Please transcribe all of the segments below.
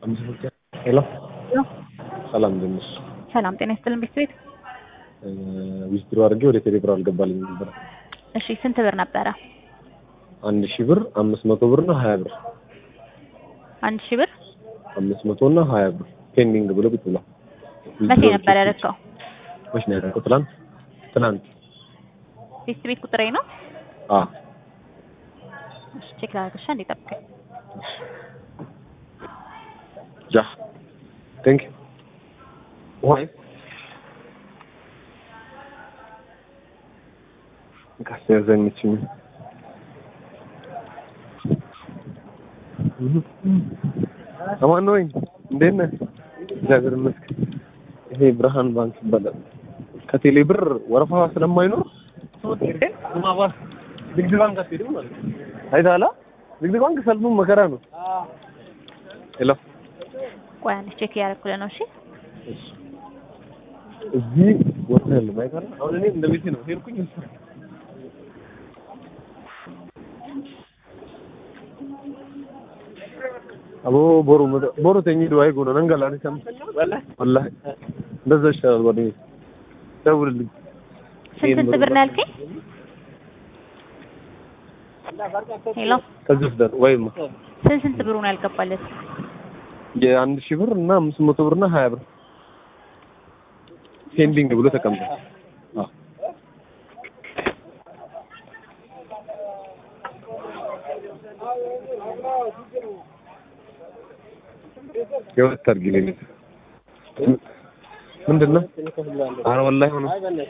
ሄሎ ሰላም ደምስ ሰላም ጤና ይስጥልን ቤት ዊዝድሮ አድርጌ ወደ ቴሌብር አልገባልኝ ነበር። እሺ ስንት ብር ነበረ? 1000 ብር 500 ብር እና 20 ብር 1000 ብር 500 እና 20 ብር ፔንዲንግ ብሎ ብትላ መቼ ነበር ያደረከው? ወሽ ነው ያደረኩት ትናንት ቤት ቁጥሬ ነው። እሺ ቼክ ላድርግሽ እንዴ ጠብቀኝ። ጃ ቴንክ ዋይ ካስተያዘኝችኝ አማን ነው እንዴት ነህ? እግዚአብሔር ይመስገን። ይሄ ብርሃን ባንክ ይባላል። ከቴሌ ብር ወረፋ ስለማይኖር ማባስ ንግድ ባንክ አትሄድም ማለት ነው። አይታላ ንግድ ባንክ ሰልፉ መከራ ነው። ሄሎ ቆይ አንዴ ቼክ ያደርኩልህ ነው። እሺ እዚህ ወተል ማይታላ አሁን እኔ እንደ ቤቴ ነው ሄድኩኝ። አቦ ቦሩ ተኝዶ አይጎና ነንገላ ነሰም ወላሂ እንደዛ ይሻላል። ወዴ ደውልልኝ። ስንት ብር ነው ያልከኝ? ሄሎ ከዚህ ዳር ወይም ስንት ብር ነው ያልገባለት? የ1000 ብር እና 500 ብር እና 20 ብር ፔንዲንግ ብሎ ተቀምጧል። የወጣ አድርጊልኝ። ምንድነው? አረ ወላሂ ሆነ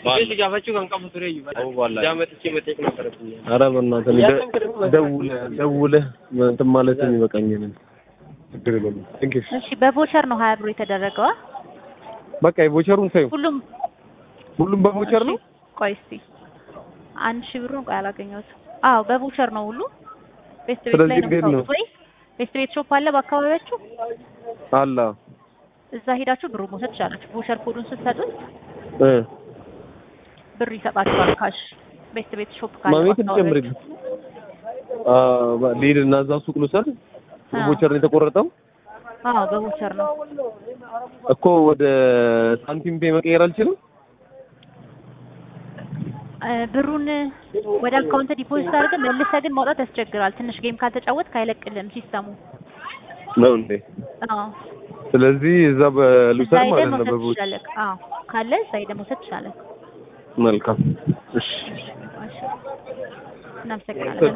አረ በእናትህ ደውለህ እንትን ማለት የሚበቃኝን ችግር የለም። እሺ በቮቸር ነው 20 ብር የተደረገው። በቃ የቮቸሩን ሳይው ሁሉም በቮቸር ነው። ቆይ እስቲ 1000 ብሩን ቆይ አላገኘሁትም። አዎ በቮቸር ነው ሁሉ። ቤት ላይ ነው ወይ? ቤት ሾፕ አለ በአካባቢያችሁ? አላ እዛ ሄዳችሁ ብሩ መውሰድ ትችላላችሁ። ቮቸር ኮዱን ስትሰጡት ብር ይሰጣችኋል ካሽ። ቤት ሾፕ ካለ ማሜት ጀምርልኝ። ሊድና እዛ ሱቅ ልውሰድ። ቮቸር ነው የተቆረጠው? አዎ በቮቸር ነው እኮ። ወደ ሳንቲም ፔ መቀየር አልችልም? ብሩን ወደ አካውንት ዲፖዚት አድርገህ መልሰህ ግን ማውጣት ያስቸግራል። ትንሽ ጌም ካልተጫወትክ አይለቅልህም ሲስተሙ ነው እንዴ? አዎ። ስለዚህ እዛ በሉሰር ማለት ነው በቮቸር። አዎ ካለ እዛ ሄደህ መውሰድ ትችላለህ። መልካም እሺ። እናመሰግናለን።